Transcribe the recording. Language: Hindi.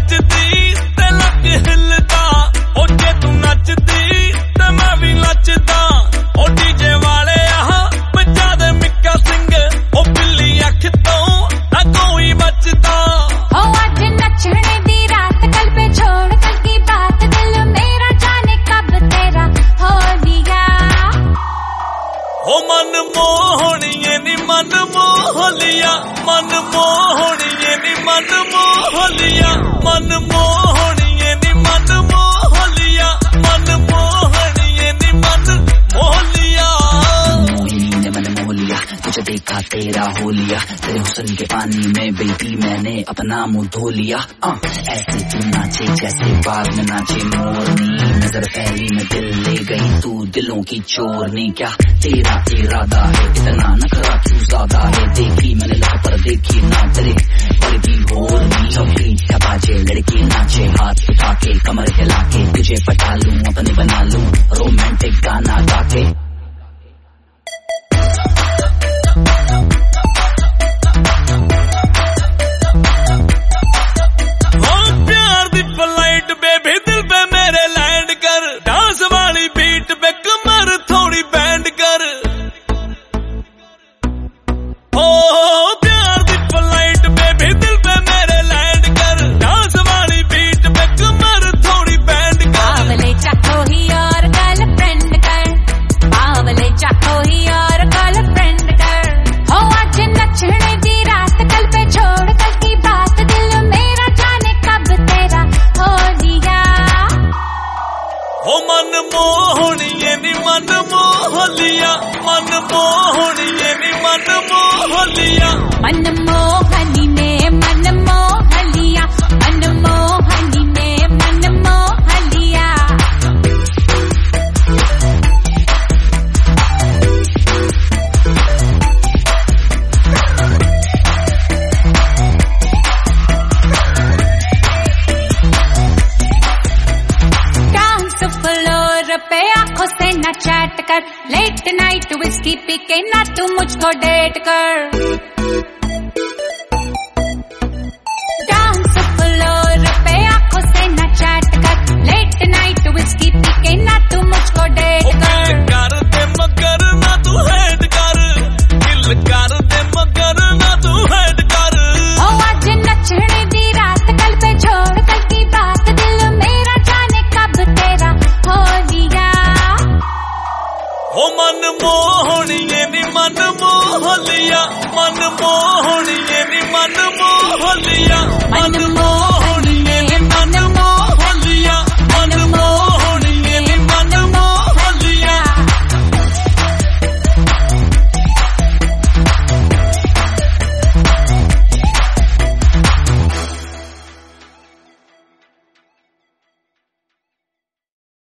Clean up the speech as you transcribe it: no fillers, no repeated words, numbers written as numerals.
नचदी ते लक हिलदा ओ जे तू नचदी ते मैं भी नचदा ओ डीजे वाले आहा बजा दे मिक्का सिंह ओ बिल्ली अख तो ना कोई बचदा हो आज नचने दी रात कल पे छोड़ कल की बात दिल मेरा जाने कब तेरा हो लिया ओ मन मोहनिए नी मन मोहलिया मन मोहनिए नी मन मोहलिया मन मोहनिए नी मन मोहलिया मन मोहनिए नी मन मोहलिया मोहिनी ने मन मोह लिया तुझे देखा तेरा हो लिया तेरे हुस्न के पानी में बेबी मैंने अपना मुंह धो लिया ऐसे तू नाचे जैसे बाग में नाचे मोरनी नजर पहली में दिल ले गई तू दिलों की चोरनी क्या तेरा इरादा है इतना नखरा तू ज्यादा है देखी मैंने लख पर देखी ना तेरे वर्गी होर भी छपी छपाचे लड़की नाचे हाथ उठा के कमर हिला के तुझे पटा लूं अपने बना लूं रोमांटिक गाना गा के मन मोहनिए नी मन मोहलिया मन मोहनिए नी मन मोहलिया मन मोहनी ने मन मोहलिया मन मोहनी ने मन मोहलिया पे आंखों से न चैट कर लेट नाइट विस्की पी के ना तू मुझको डेट कर